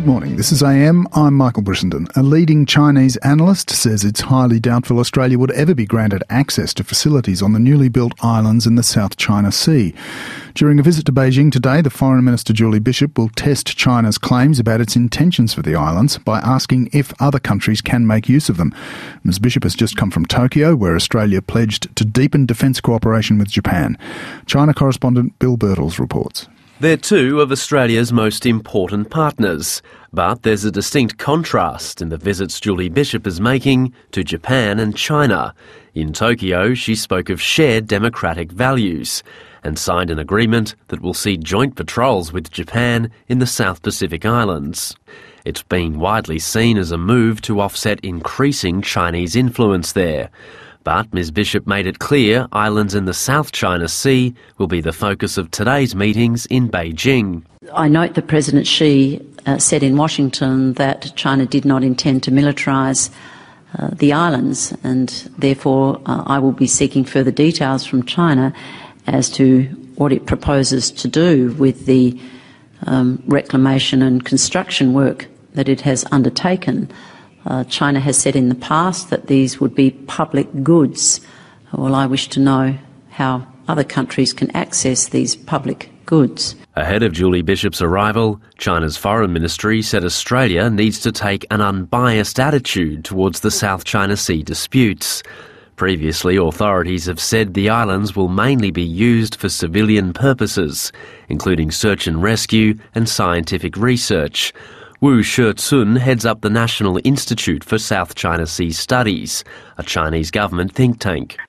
morning, this is AM, I'm Michael Brissenden. A leading Chinese analyst says it's highly doubtful Australia would ever be granted access to facilities on the newly built islands in the South China Sea. During a visit to Beijing today, the Foreign Minister Julie Bishop will test China's claims about its intentions for the islands by asking if other countries can make use of them. Ms Bishop has just come from Tokyo, where Australia pledged to deepen defence cooperation with Japan. China correspondent Bill Birtles reports. They're two of Australia's most important partners, but there's a distinct contrast in the visits Julie Bishop is making to Japan and China. In Tokyo, she spoke of shared democratic values and signed an agreement that will see joint patrols with Japan in the South Pacific Islands. It's been widely seen as a move to offset increasing Chinese influence there. But Ms Bishop made it clear islands in the South China Sea will be the focus of today's meetings in Beijing. I note that President Xi said in Washington that China did not intend to militarise the islands, and therefore I will be seeking further details from China as to what it proposes to do with the reclamation and construction work that it has undertaken. China has said in the past that these would be public goods. Well, I wish to know how other countries can access these public goods. Ahead of Julie Bishop's arrival, China's Foreign Ministry said Australia needs to take an unbiased attitude towards the South China Sea disputes. Previously, authorities have said the islands will mainly be used for civilian purposes, including search and rescue and scientific research. Wu Shecun heads up the National Institute for South China Sea Studies, a Chinese government think tank.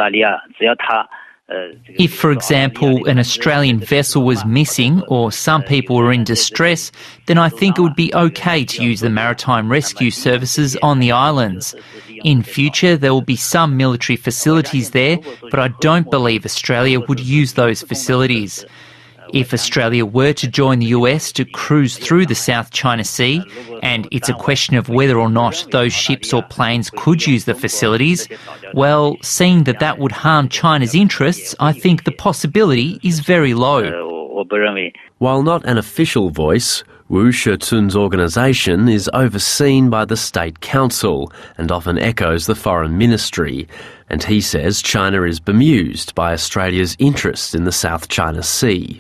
If, for example, an Australian vessel was missing or some people were in distress, then I think it would be okay to use the maritime rescue services on the islands. In future, there will be some military facilities there, but I don't believe Australia would use those facilities. If Australia were to join the US to cruise through the South China Sea, and it's a question of whether or not those ships or planes could use the facilities, well, seeing that that would harm China's interests, I think the possibility is very low. While not an official voice, Wu Shecun's organisation is overseen by the State Council and often echoes the Foreign Ministry, and he says China is bemused by Australia's interest in the South China Sea.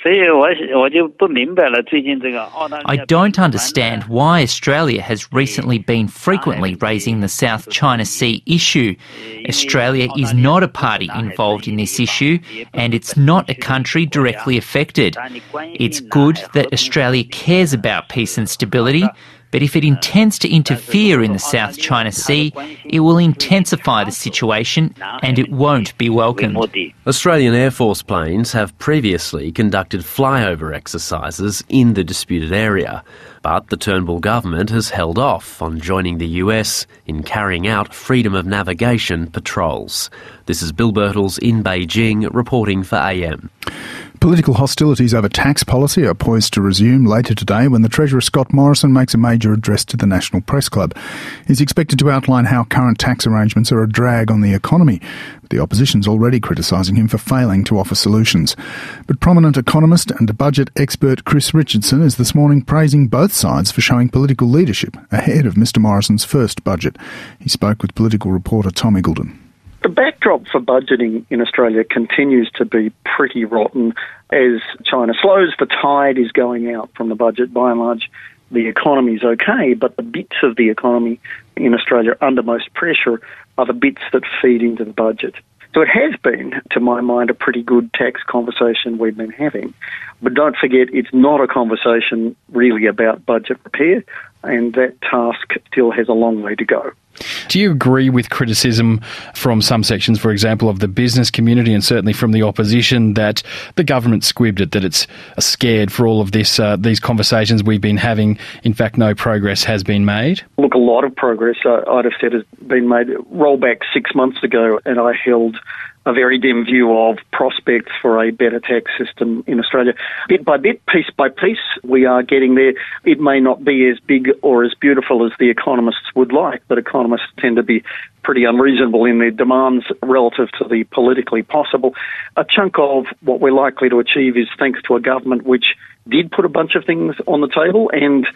I don't understand why Australia has recently been frequently raising the South China Sea issue. Australia is not a party involved in this issue, and it's not a country directly affected. It's good that Australia cares about peace and stability, but if it intends to interfere in the South China Sea, it will intensify the situation and it won't be welcomed. Australian Air Force planes have previously conducted flyover exercises in the disputed area, but the Turnbull government has held off on joining the US in carrying out freedom of navigation patrols. This is Bill Birtles in Beijing reporting for AM. Political hostilities over tax policy are poised to resume later today when the Treasurer Scott Morrison makes a major address to the National Press Club. He's expected to outline how current tax arrangements are a drag on the economy. The opposition's already criticising him for failing to offer solutions. But prominent economist and budget expert Chris Richardson is this morning praising both sides for showing political leadership ahead of Mr Morrison's first budget. He spoke with political reporter Tom Eagledon. The backdrop for budgeting in Australia continues to be pretty rotten. As China slows, the tide is going out from the budget. By and large, the economy's okay, but the bits of the economy in Australia under most pressure are the bits that feed into the budget. So it has been, to my mind, a pretty good tax conversation we've been having. But don't forget, it's not a conversation really about budget repair, and that task still has a long way to go. Do you agree with criticism from some sections, for example, of the business community and certainly from the opposition that the government squibbed it, that it's scared for all of this, these conversations we've been having? In fact, no progress has been made? Look, a lot of progress, I'd have said, has been made. Roll back 6 months ago and I held a very dim view of prospects for a better tax system in Australia. Bit by bit, piece by piece, we are getting there. It may not be as big or as beautiful as the economists would like, but economists tend to be pretty unreasonable in their demands relative to the politically possible. A chunk of what we're likely to achieve is thanks to a government which did put a bunch of things on the table and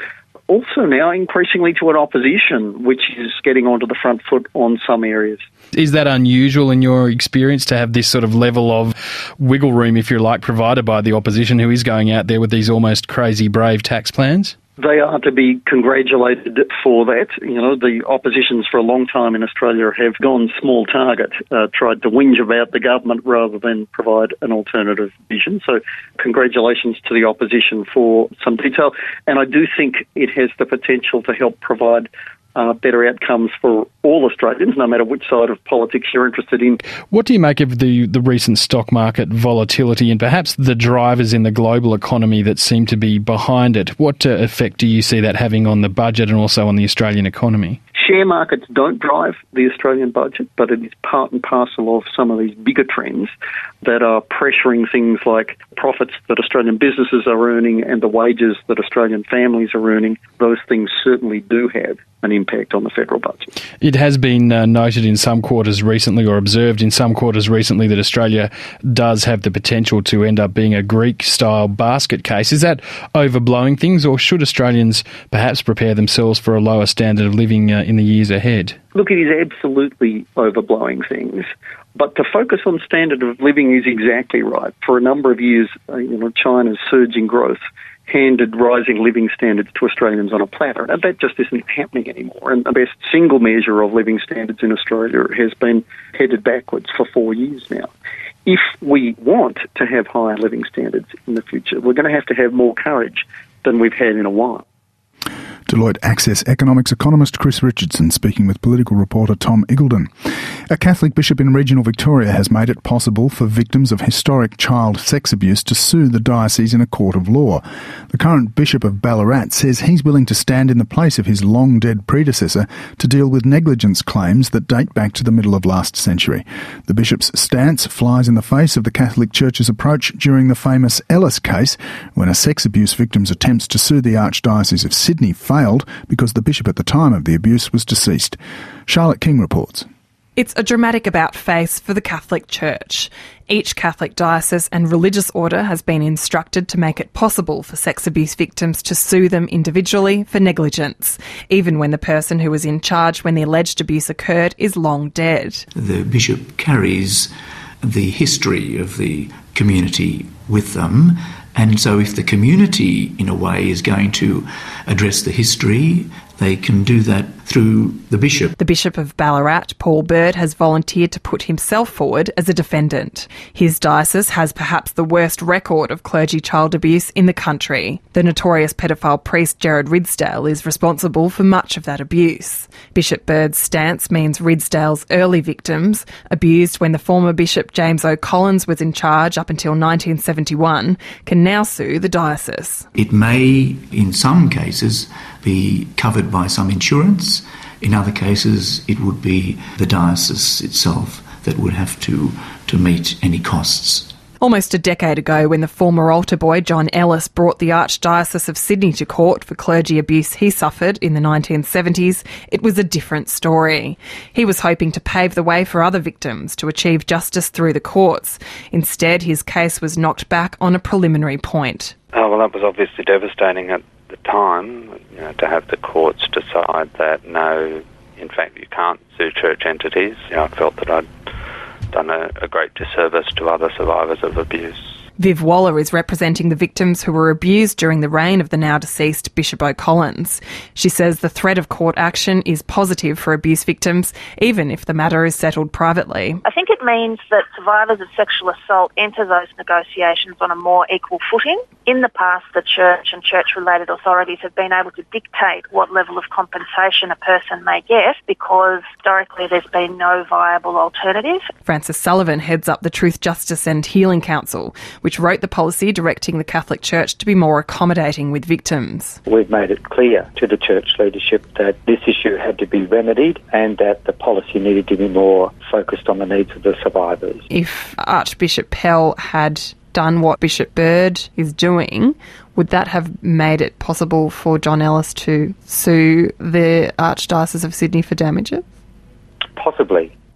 also now increasingly to an opposition, which is getting onto the front foot on some areas. Is that unusual in your experience to have this sort of level of wiggle room, if you like, provided by the opposition who is going out there with these almost crazy brave tax plans? They are to be congratulated for that. You know, the oppositions for a long time in Australia have gone small target, tried to whinge about the government rather than provide an alternative vision. So congratulations to the opposition for some detail. And I do think it has the potential to help provide better outcomes for all Australians, no matter which side of politics you're interested in. What do you make of the recent stock market volatility and perhaps the drivers in the global economy that seem to be behind it? What effect do you see that having on the budget and also on the Australian economy? Share markets don't drive the Australian budget, but it is part and parcel of some of these bigger trends that are pressuring things like profits that Australian businesses are earning and the wages that Australian families are earning. Those things certainly do have an impact on the federal budget. It has been noted in some quarters recently, or observed in some quarters recently, that Australia does have the potential to end up being a Greek-style basket case. Is that overblowing things, or should Australians perhaps prepare themselves for a lower standard of living in the years ahead? Look, it is absolutely overblowing things. But to focus on standard of living is exactly right. For a number of years, China's surging growth handed rising living standards to Australians on a platter. And that just isn't happening anymore. And the best single measure of living standards in Australia has been headed backwards for 4 years now. If we want to have higher living standards in the future, we're going to have more courage than we've had in a while. Deloitte Access economics economist Chris Richardson speaking with political reporter Tom Iggulden. A Catholic bishop in regional Victoria has made it possible for victims of historic child sex abuse to sue the diocese in a court of law. The current Bishop of Ballarat says he's willing to stand in the place of his long-dead predecessor to deal with negligence claims that date back to the middle of last century. The bishop's stance flies in the face of the Catholic Church's approach during the famous Ellis case, when a sex abuse victim's attempts to sue the Archdiocese of Sydney failed because the bishop at the time of the abuse was deceased. Charlotte King reports. It's a dramatic about-face for the Catholic Church. Each Catholic diocese and religious order has been instructed to make it possible for sex abuse victims to sue them individually for negligence, even when the person who was in charge when the alleged abuse occurred is long dead. The bishop carries the history of the community with them, and so if the community, in a way, is going to address the history, they can do that through the bishop. The Bishop of Ballarat, Paul Bird, has volunteered to put himself forward as a defendant. His diocese has perhaps the worst record of clergy child abuse in the country. The notorious pedophile priest Gerard Ridsdale is responsible for much of that abuse. Bishop Bird's stance means Ridsdale's early victims, abused when the former Bishop James O'Collins was in charge up until 1971, can now sue the diocese. It may, in some cases, be covered by some insurance. In other cases, it would be the diocese itself that would have to meet any costs. Almost a decade ago, when the former altar boy John Ellis brought the Archdiocese of Sydney to court for clergy abuse he suffered in the 1970s, it was a different story. He was hoping to pave the way for other victims to achieve justice through the courts. Instead, his case was knocked back on a preliminary point. Well, that was obviously devastating at the time, to have the courts decide that no, in fact, you can't sue church entities. I felt that I'd done a great disservice to other survivors of abuse. Viv Waller is representing the victims who were abused during the reign of the now-deceased Bishop O'Collins. She says the threat of court action is positive for abuse victims, even if the matter is settled privately. I think it means that survivors of sexual assault enter those negotiations on a more equal footing. In the past, the church and church-related authorities have been able to dictate what level of compensation a person may get because historically there's been no viable alternative. Frances Sullivan heads up the Truth, Justice and Healing Council, which wrote the policy directing the Catholic Church to be more accommodating with victims. We've made it clear to the church leadership that this issue had to be remedied and that the policy needed to be more focused on the needs of the survivors. If Archbishop Pell had done what Bishop Bird is doing, would that have made it possible for John Ellis to sue the Archdiocese of Sydney for damages? Possibly.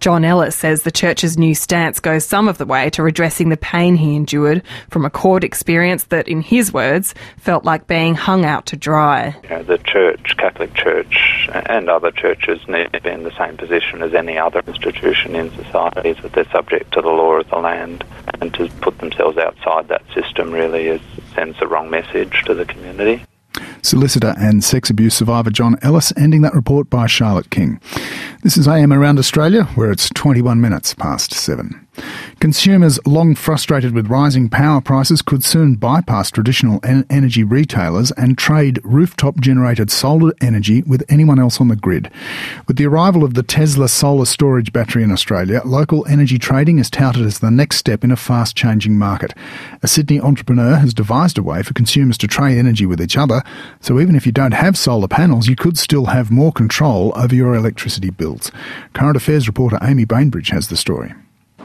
John Ellis says the church's new stance goes some of the way to redressing the pain he endured from a court experience that, in his words, felt like being hung out to dry. The Church, Catholic Church, and other churches need to be in the same position as any other institution in society, that they're subject to the law of the land, and to put themselves outside that system really sends the wrong message to the community. Solicitor and sex abuse survivor John Ellis, ending that report by Charlotte King. This is AM Around Australia, where it's 21 minutes past 7. Consumers long frustrated with rising power prices could soon bypass traditional energy retailers and trade rooftop-generated solar energy with anyone else on the grid. With the arrival of the Tesla solar storage battery in Australia, local energy trading is touted as the next step in a fast-changing market. A Sydney entrepreneur has devised a way for consumers to trade energy with each other, so even if you don't have solar panels, you could still have more control over your electricity bills. Current Affairs reporter Amy Bainbridge has the story.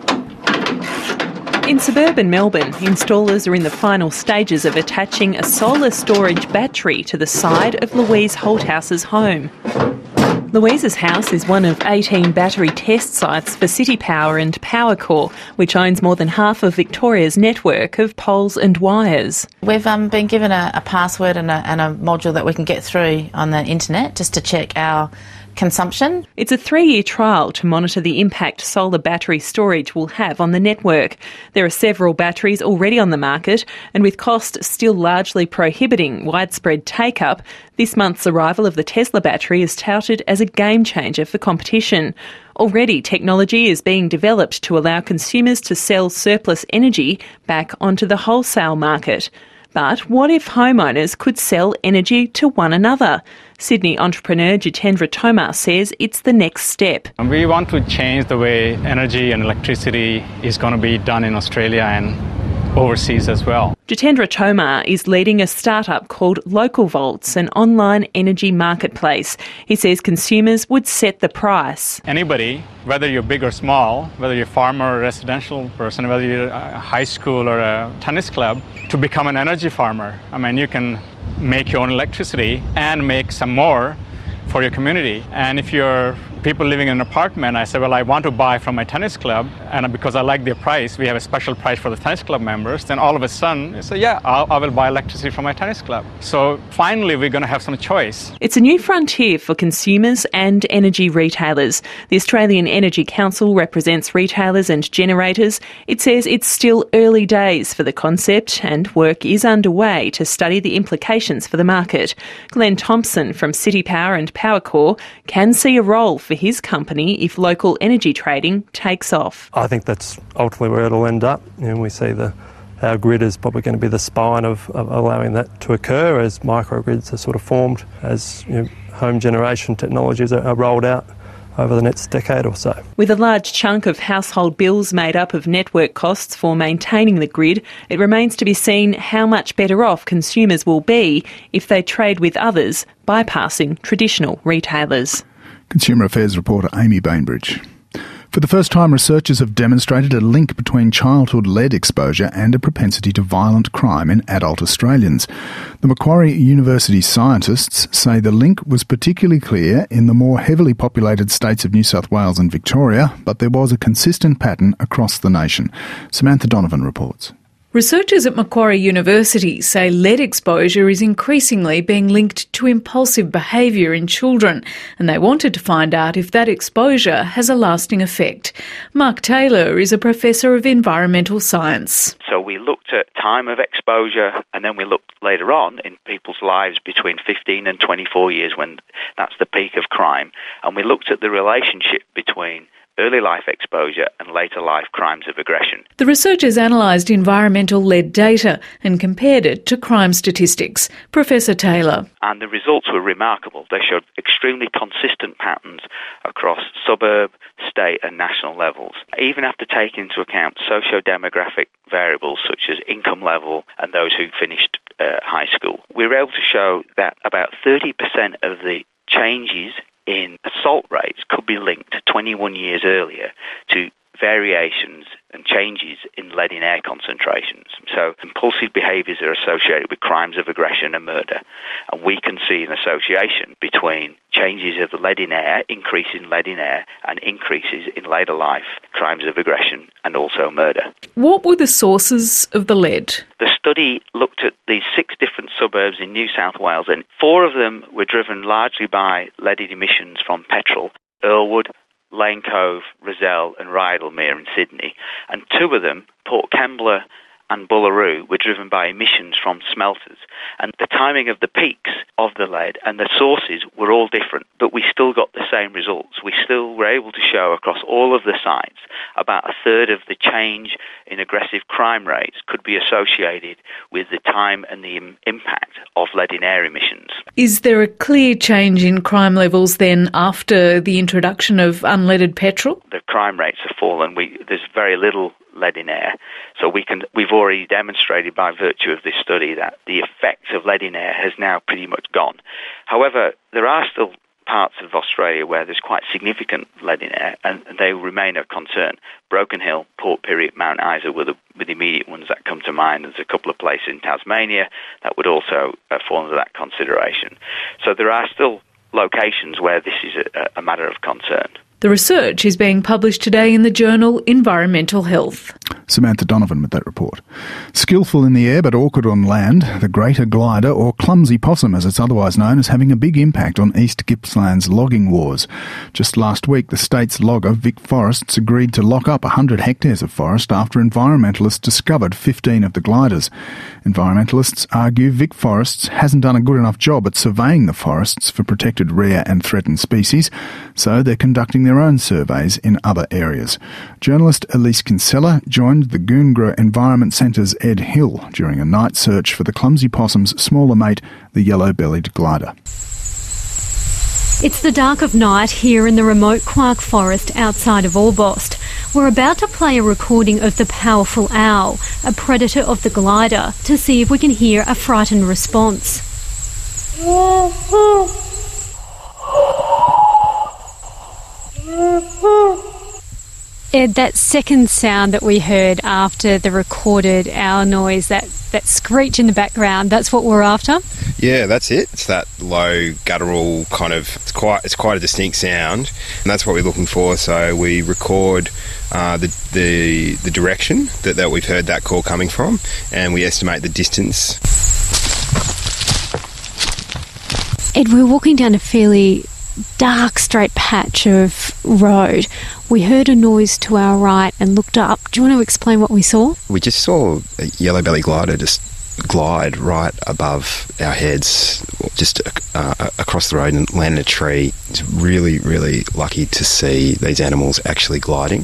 In suburban Melbourne, installers are in the final stages of attaching a solar storage battery to the side of Louise Holthouse's home. Louise's house is one of 18 battery test sites for City Power and Powercor, which owns more than half of Victoria's network of poles and wires. We've been given a password and a module that we can get through on the internet just to check our consumption. It's a 3-year trial to monitor the impact solar battery storage will have on the network. There are several batteries already on the market, and with cost still largely prohibiting widespread take-up, this month's arrival of the Tesla battery is touted as a game changer for competition. Already, technology is being developed to allow consumers to sell surplus energy back onto the wholesale market. But what if homeowners could sell energy to one another? Sydney entrepreneur Jitendra Tomar says it's the next step. We want to change the way energy and electricity is going to be done in Australia and overseas as well. Jitendra Tomar is leading a startup called Local Volts, an online energy marketplace. He says consumers would set the price. Anybody, whether you're big or small, whether you're a farmer or a residential person, whether you're a high school or a tennis club, to become an energy farmer. I mean, you can make your own electricity and make some more for your community. And if you're people living in an apartment, I say, well, I want to buy from my tennis club, and because I like their price, we have a special price for the tennis club members, then all of a sudden, you say, yeah, I will buy electricity from my tennis club. So finally, we're going to have some choice. It's a new frontier for consumers and energy retailers. The Australian Energy Council represents retailers and generators. It says it's still early days for the concept, and work is underway to study the implications for the market. Glenn Thompson from City Power and Powercor can see a role for his company if local energy trading takes off. I think that's ultimately where it'll end up. We see our grid is probably going to be the spine of allowing that to occur as microgrids are sort of formed, as home generation technologies are rolled out over the next decade or so. With a large chunk of household bills made up of network costs for maintaining the grid, it remains to be seen how much better off consumers will be if they trade with others, bypassing traditional retailers. Consumer Affairs reporter Amy Bainbridge. For the first time, researchers have demonstrated a link between childhood lead exposure and a propensity to violent crime in adult Australians. The Macquarie University scientists say the link was particularly clear in the more heavily populated states of New South Wales and Victoria, but there was a consistent pattern across the nation. Samantha Donovan reports. Researchers at Macquarie University say lead exposure is increasingly being linked to impulsive behaviour in children, and they wanted to find out if that exposure has a lasting effect. Mark Taylor is a professor of environmental science. So we looked at time of exposure, and then we looked later on in people's lives between 15 and 24 years, when that's the peak of crime, and we looked at the relationship between early life exposure and later life crimes of aggression. The researchers analysed environmental lead data and compared it to crime statistics. Professor Taylor. And the results were remarkable. They showed extremely consistent patterns across suburb, state and national levels, even after taking into account socio-demographic variables such as income level and those who finished high school. We were able to show that about 30% of the changes in assault rates could be linked 21 years earlier to variations and changes in lead in air concentrations. So impulsive behaviours are associated with crimes of aggression and murder, and we can see an association between changes of the lead in air, increase in lead in air, and increases in later life crimes of aggression and also murder. What were the sources of the lead? The study looked at these 6 different suburbs in New South Wales, and 4 of them were driven largely by leaded emissions from petrol: Earlwood, Lane Cove, Rozelle and Rydalmere in Sydney, and 2 of them, Port Kembla and Bullaroo, were driven by emissions from smelters. And the timing of the peaks of the lead and the sources were all different, but we still got the same results. We still were able to show across all of the sites about a third of the change in aggressive crime rates could be associated with the time and the impact of lead in air emissions. Is there a clear change in crime levels then after the introduction of unleaded petrol? The crime rates have fallen. There's very little lead in air. So we've already demonstrated by virtue of this study that the effect of lead in air has now pretty much gone. However, there are still parts of Australia where there's quite significant lead in air, and they remain a concern. Broken Hill, Port Pirie, Mount Isa were the immediate ones that come to mind. There's a couple of places in Tasmania that would also fall under that consideration. So there are still locations where this is a matter of concern. The research is being published today in the journal Environmental Health. Samantha Donovan with that report. Skillful in the air but awkward on land, the greater glider, or clumsy possum as it's otherwise known, is having a big impact on East Gippsland's logging wars. Just last week, the state's logger, Vic Forests, agreed to lock up 100 hectares of forest after environmentalists discovered 15 of the gliders. Environmentalists argue Vic Forests hasn't done a good enough job at surveying the forests for protected rare and threatened species, so they're conducting their own surveys in other areas. Journalist Elise Kinsella joined the Goongerah Environment Centre's Ed Hill during a night search for the clumsy possum's smaller mate, the yellow-bellied glider. It's the dark of night here in the remote Quark Forest outside of Orbost. We're about to play a recording of the powerful owl, a predator of the glider, to see if we can hear a frightened response. Ed, that second sound that we heard after the recorded owl noise, that screech in the background, that's what we're after? Yeah, that's it. It's that low guttural kind of, it's quite a distinct sound, and that's what we're looking for. So we record the direction that we've heard that call coming from, and we estimate the distance. Ed, we're walking down a fairly dark straight patch of road. We heard a noise to our right and looked up. Do you want to explain what we saw? We just saw a yellow-bellied glider just glide right above our heads, just across the road and land in a tree. It's really, really lucky to see these animals actually gliding.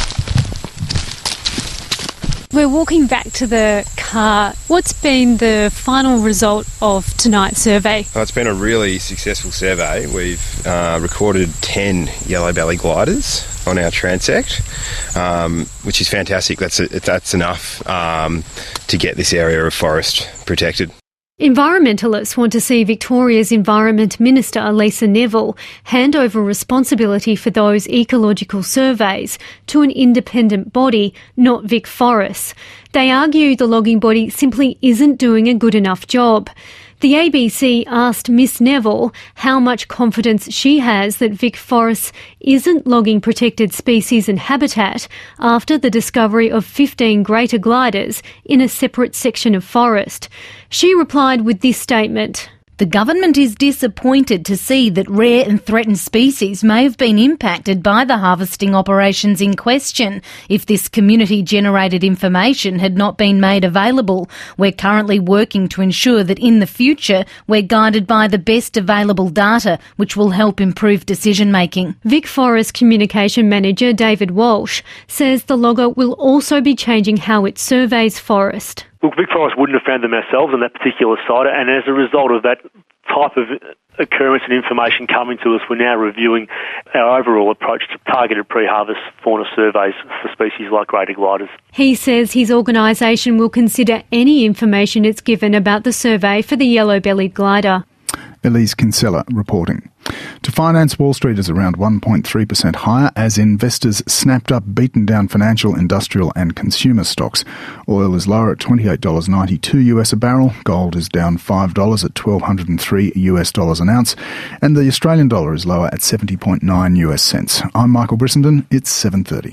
We're walking back to the car. What's been the final result of tonight's survey? It's been a really successful survey. We've recorded 10 yellow-bellied gliders on our transect, which is fantastic. That's enough to get this area of forest protected. Environmentalists want to see Victoria's Environment Minister, Lisa Neville, hand over responsibility for those ecological surveys to an independent body, not Vic Forests. They argue the logging body simply isn't doing a good enough job. The ABC asked Miss Neville how much confidence she has that Vic Forests isn't logging protected species and habitat after the discovery of 15 greater gliders in a separate section of forest. She replied with this statement. The government is disappointed to see that rare and threatened species may have been impacted by the harvesting operations in question. If this community-generated information had not been made available, we're currently working to ensure that in the future we're guided by the best available data, which will help improve decision-making. Vic Forest Communication Manager David Walsh says the logger will also be changing how it surveys forest. Look, Vic Forest wouldn't have found them ourselves on that particular site, and as a result of that type of occurrence and information coming to us, we're now reviewing our overall approach to targeted pre-harvest fauna surveys for species like greater gliders. He says his organisation will consider any information it's given about the survey for the yellow-bellied glider. Elise Kinsella reporting. To finance, Wall Street is around 1.3% higher as investors snapped up beaten down financial, industrial and consumer stocks. Oil is lower at $28.92 US a barrel. Gold is down $5 at $1,203 US dollars an ounce. And the Australian dollar is lower at 70.9 US cents. I'm Michael Brissenden. It's 7:30.